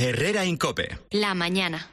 Herrera Incope. La mañana.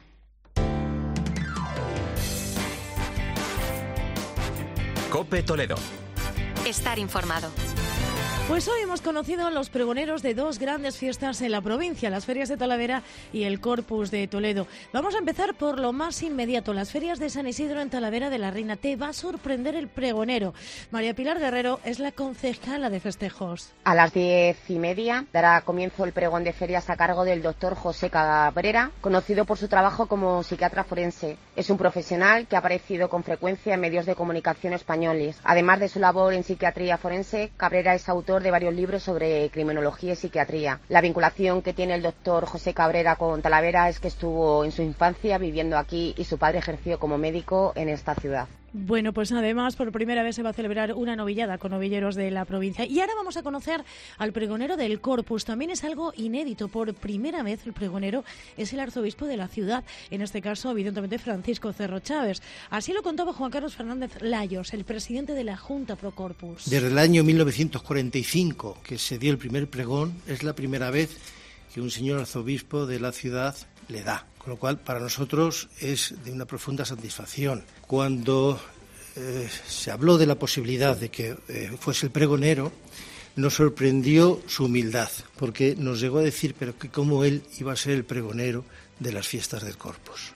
COPE Toledo. Estar informado. Pues hoy hemos conocido a los pregoneros de dos grandes fiestas en la provincia, las ferias de Talavera y el Corpus de Toledo. Vamos a empezar por lo más inmediato, las ferias de San Isidro en Talavera de la Reina. Te va a sorprender el pregonero. María Pilar Guerrero es la concejala de festejos. A las 10:30 dará comienzo el pregón de ferias a cargo del doctor José Cabrera, conocido por su trabajo como psiquiatra forense. Es un profesional que ha aparecido con frecuencia en medios de comunicación españoles. Además de su labor en psiquiatría forense, Cabrera es autor de varios libros sobre criminología y psiquiatría. La vinculación que tiene el doctor José Cabrera con Talavera es que estuvo en su infancia viviendo aquí y su padre ejerció como médico en esta ciudad. Bueno, pues además por primera vez se va a celebrar una novillada con novilleros de la provincia. Y ahora vamos a conocer al pregonero del Corpus. También es algo inédito. Por primera vez el pregonero es el arzobispo de la ciudad, en este caso evidentemente Francisco Cerro Chávez. Así lo contaba Juan Carlos Fernández Layos, el presidente de la Junta Pro Corpus. Desde el año 1945 que se dio el primer pregón, es la primera vez que un señor arzobispo de la ciudad le da. Con lo cual, para nosotros es de una profunda satisfacción. Cuando se habló de la posibilidad de que fuese el pregonero, nos sorprendió su humildad, porque nos llegó a decir pero que cómo él iba a ser el pregonero de las fiestas del Corpus.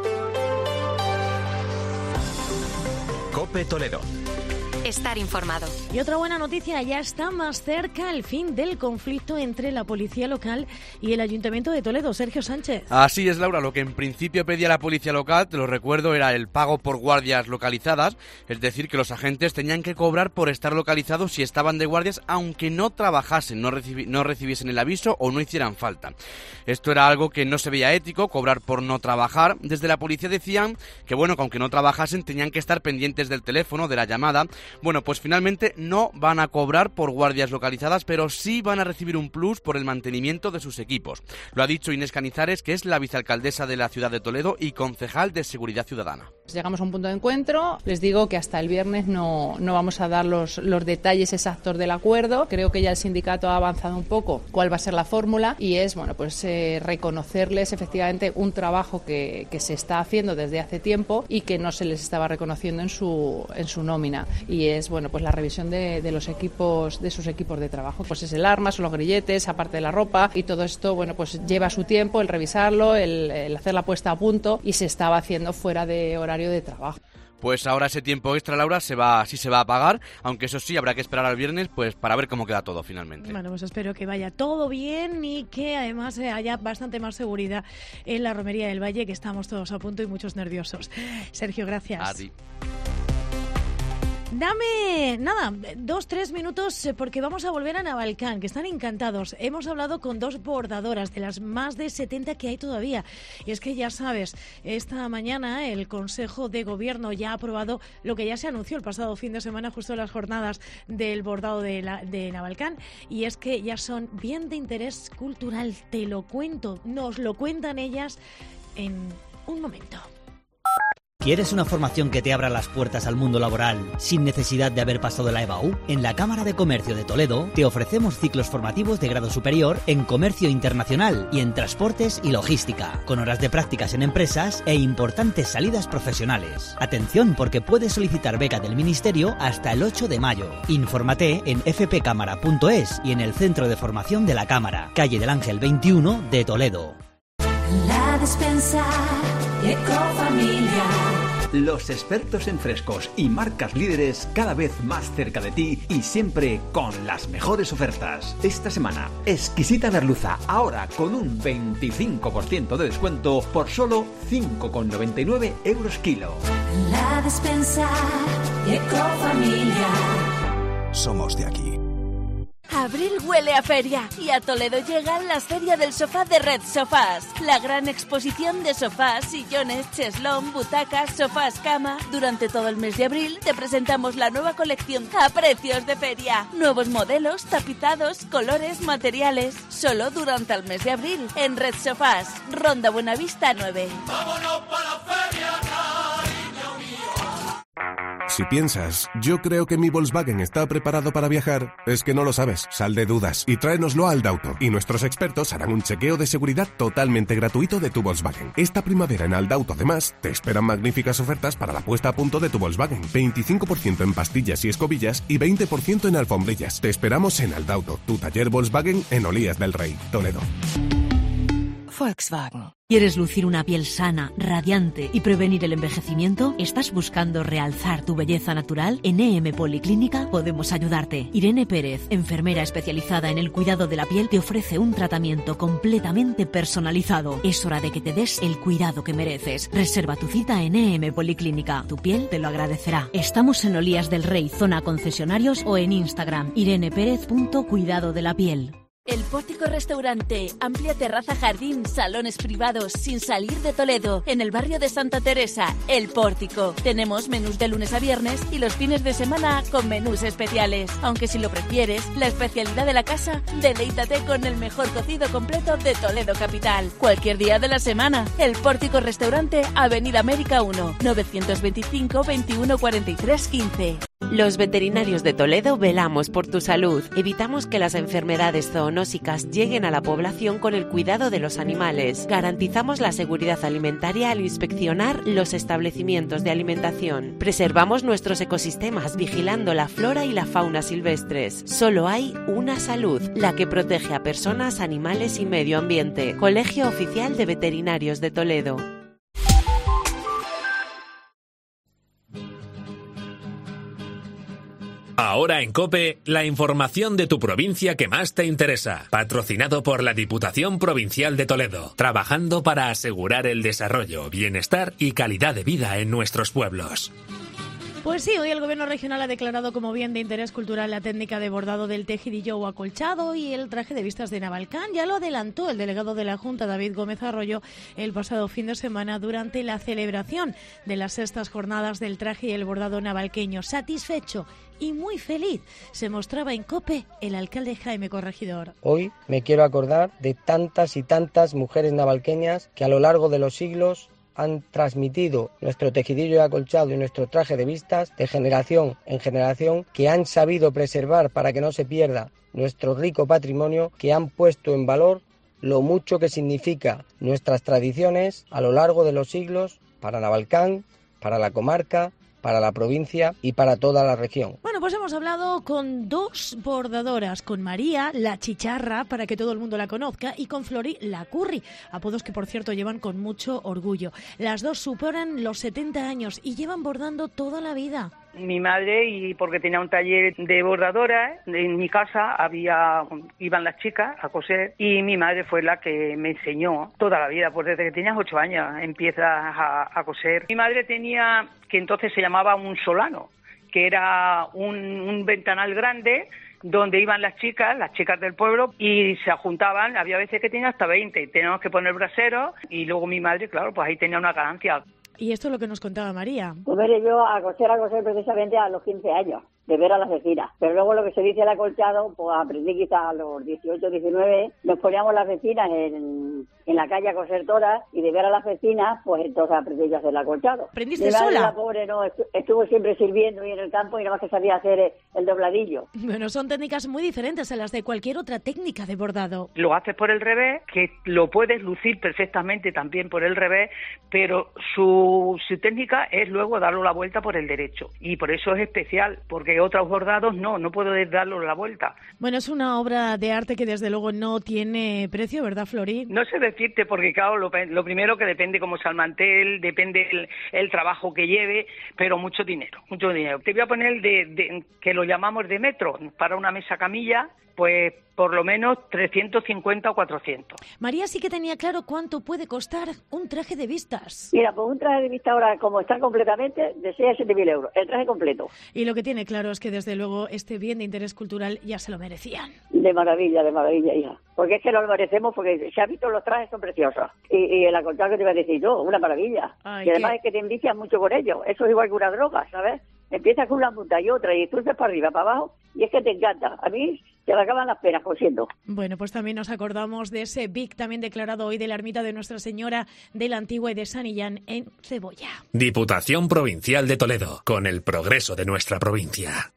COPE Toledo. Estar informado. Y otra buena noticia, ya está más cerca el fin del conflicto entre la policía local y el Ayuntamiento de Toledo. Sergio Sánchez. Así es, Laura, lo que en principio pedía la policía local, te lo recuerdo, era el pago por guardias localizadas, es decir, que los agentes tenían que cobrar por estar localizados si estaban de guardias, aunque no trabajasen, no recibiesen el aviso o no hicieran falta. Esto era algo que no se veía ético, cobrar por no trabajar. Desde la policía decían que, bueno, que aunque no trabajasen, tenían que estar pendientes del teléfono, de la llamada. Bueno, pues finalmente no van a cobrar por guardias localizadas, pero sí van a recibir un plus por el mantenimiento de sus equipos. Lo ha dicho Inés Canizares, que es la vicealcaldesa de la ciudad de Toledo y concejal de Seguridad Ciudadana. Llegamos a un punto de encuentro, les digo que hasta el viernes no vamos a dar los detalles exactos del acuerdo. Creo que ya el sindicato ha avanzado un poco cuál va a ser la fórmula y es, bueno, pues reconocerles efectivamente un trabajo que se está haciendo desde hace tiempo y que no se les estaba reconociendo en su nómina. Y es, bueno, pues la revisión de los equipos, de sus equipos de trabajo. Pues es el arma, son los grilletes, aparte de la ropa y todo esto, bueno, pues lleva su tiempo el revisarlo, el hacer la puesta a punto y se estaba haciendo fuera de horario de trabajo. Pues ahora ese tiempo extra, Laura, sí se va a pagar, aunque eso sí, habrá que esperar al viernes pues para ver cómo queda todo finalmente. Bueno, pues espero que vaya todo bien y que además haya bastante más seguridad en la Romería del Valle, que estamos todos a punto y muchos nerviosos. Sergio, gracias. A ti. Dame, 2-3 minutos porque vamos a volver a Navalcán, que están encantados. Hemos hablado con dos bordadoras de las más de 70 que hay todavía. Y es que ya sabes, esta mañana el Consejo de Gobierno ya ha aprobado lo que ya se anunció el pasado fin de semana, justo en las jornadas del bordado de Navalcán. Y es que ya son bien de interés cultural. Te lo cuento, nos lo cuentan ellas en un momento. ¿Quieres una formación que te abra las puertas al mundo laboral sin necesidad de haber pasado la EBAU? En la Cámara de Comercio de Toledo te ofrecemos ciclos formativos de grado superior en Comercio Internacional y en Transportes y Logística, con horas de prácticas en empresas e importantes salidas profesionales. Atención, porque puedes solicitar beca del Ministerio hasta el 8 de mayo. Infórmate en fpcámara.es y en el Centro de Formación de la Cámara, calle del Ángel 21 de Toledo. La Despensa Ecofamilia. Los expertos en frescos y marcas líderes cada vez más cerca de ti y siempre con las mejores ofertas. Esta semana, exquisita merluza, ahora con un 25% de descuento por solo 5,99 € kilo. La Despensa Ecofamilia. Somos de aquí. Abril huele a feria y a Toledo llega la Feria del Sofá de Red Sofás. La gran exposición de sofás, sillones, cheslón, butacas, sofás, cama. Durante todo el mes de abril te presentamos la nueva colección a precios de feria. Nuevos modelos, tapizados, colores, materiales. Solo durante el mes de abril en Red Sofás, Ronda Buenavista 9. ¡Vámonos para la feria, cariño mío! Si piensas, yo creo que mi Volkswagen está preparado para viajar, es que no lo sabes. Sal de dudas y tráenoslo a Aldauto. Y nuestros expertos harán un chequeo de seguridad totalmente gratuito de tu Volkswagen. Esta primavera en Aldauto, además, te esperan magníficas ofertas para la puesta a punto de tu Volkswagen. 25% en pastillas y escobillas y 20% en alfombrillas. Te esperamos en Aldauto, tu taller Volkswagen en Olías del Rey, Toledo. Volkswagen. ¿Quieres lucir una piel sana, radiante y prevenir el envejecimiento? ¿Estás buscando realzar tu belleza natural? En EM Policlínica podemos ayudarte. Irene Pérez, enfermera especializada en el cuidado de la piel, te ofrece un tratamiento completamente personalizado. Es hora de que te des el cuidado que mereces. Reserva tu cita en EM Policlínica. Tu piel te lo agradecerá. Estamos en Olías del Rey, zona concesionarios, o en Instagram, ireneperez.cuidado de la piel. El Pórtico Restaurante, amplia terraza, jardín, salones privados, sin salir de Toledo, en el barrio de Santa Teresa, El Pórtico. Tenemos menús de lunes a viernes y los fines de semana con menús especiales. Aunque si lo prefieres, la especialidad de la casa, deleítate con el mejor cocido completo de Toledo capital. Cualquier día de la semana, El Pórtico Restaurante, Avenida América 1, 925 21 43 15. Los veterinarios de Toledo velamos por tu salud. Evitamos que las enfermedades zoonósicas lleguen a la población con el cuidado de los animales. Garantizamos la seguridad alimentaria al inspeccionar los establecimientos de alimentación. Preservamos nuestros ecosistemas vigilando la flora y la fauna silvestres. Solo hay una salud, la que protege a personas, animales y medio ambiente. Colegio Oficial de Veterinarios de Toledo. Ahora en COPE, la información de tu provincia que más te interesa. Patrocinado por la Diputación Provincial de Toledo. Trabajando para asegurar el desarrollo, bienestar y calidad de vida en nuestros pueblos. Pues sí, hoy el Gobierno regional ha declarado como bien de interés cultural la técnica de bordado del tejidillo o acolchado y el traje de vistas de Navalcán. Ya lo adelantó el delegado de la Junta, David Gómez Arroyo, el pasado fin de semana durante la celebración de las 6ª jornadas del traje y el bordado navalqueño. Satisfecho y muy feliz se mostraba en COPE el alcalde Jaime Corregidor. Hoy me quiero acordar de tantas y tantas mujeres navalqueñas que a lo largo de los siglos han transmitido nuestro tejidillo acolchado y nuestro traje de vistas de generación en generación, que han sabido preservar para que no se pierda nuestro rico patrimonio, que han puesto en valor lo mucho que significa nuestras tradiciones a lo largo de los siglos para Navalcán, para la comarca, para la provincia y para toda la región. Bueno, pues hemos hablado con 2 bordadoras, con María, la chicharra, para que todo el mundo la conozca, y con Flori, la curri, apodos que por cierto llevan con mucho orgullo. Las 2 superan los 70 años y llevan bordando toda la vida. Mi madre, y porque tenía un taller de bordadoras, en mi casa iban las chicas a coser, y mi madre fue la que me enseñó toda la vida, pues desde que tenías 8 años empiezas a coser. Mi madre tenía, que entonces se llamaba un solano, que era un ventanal grande donde iban las chicas del pueblo, y se juntaban. Había veces que tenía hasta 20, teníamos que poner braseros, y luego mi madre, claro, pues ahí tenía una ganancia. Y esto es lo que nos contaba María. Pues mire, yo a coser precisamente a los 15 años, de ver a las vecinas. Pero luego lo que se dice el acolchado, pues aprendí quizás a los 18, 19, nos poníamos las vecinas en la calle a coser todas, y de ver a las vecinas, pues entonces aprendí a hacer el acolchado. ¿Aprendiste sola? La pobre no, estuvo siempre sirviendo y en el campo, y nada más que sabía hacer el dobladillo. Bueno, son técnicas muy diferentes a las de cualquier otra técnica de bordado. Lo haces por el revés, que lo puedes lucir perfectamente también por el revés, pero su técnica es luego darlo la vuelta por el derecho, y por eso es especial, porque otros bordados no puedo darlo la vuelta. Bueno, es una obra de arte que desde luego no tiene precio, ¿verdad, Flori? No sé decirte, porque claro, lo primero que depende cómo sea el mantel, depende el trabajo que lleve, pero mucho dinero. Te voy a poner que lo llamamos de metro, para una mesa camilla, pues por lo menos 350 o 400. María sí que tenía claro cuánto puede costar un traje de vistas. Mira, pues un traje de vistas ahora, como está completamente, de 6 a 7.000 euros, el traje completo. Y lo que tiene claro es que desde luego este bien de interés cultural ya se lo merecían. De maravilla, hija. Porque es que nos lo merecemos, porque se ha visto, los trajes son preciosos. Y el acolchado que te iba a decir yo, una maravilla. Ay, y además es que te envicias mucho con ello. Eso es igual que una droga, ¿sabes? Empiezas con una punta y otra y tú estás para arriba, para abajo, y es que te encanta. A mí se me acaban las penas cosiendo. Bueno, pues también nos acordamos de ese BIC también declarado hoy de la ermita de Nuestra Señora de la Antigua y de San Illán en Cebolla. Diputación Provincial de Toledo, con el progreso de nuestra provincia.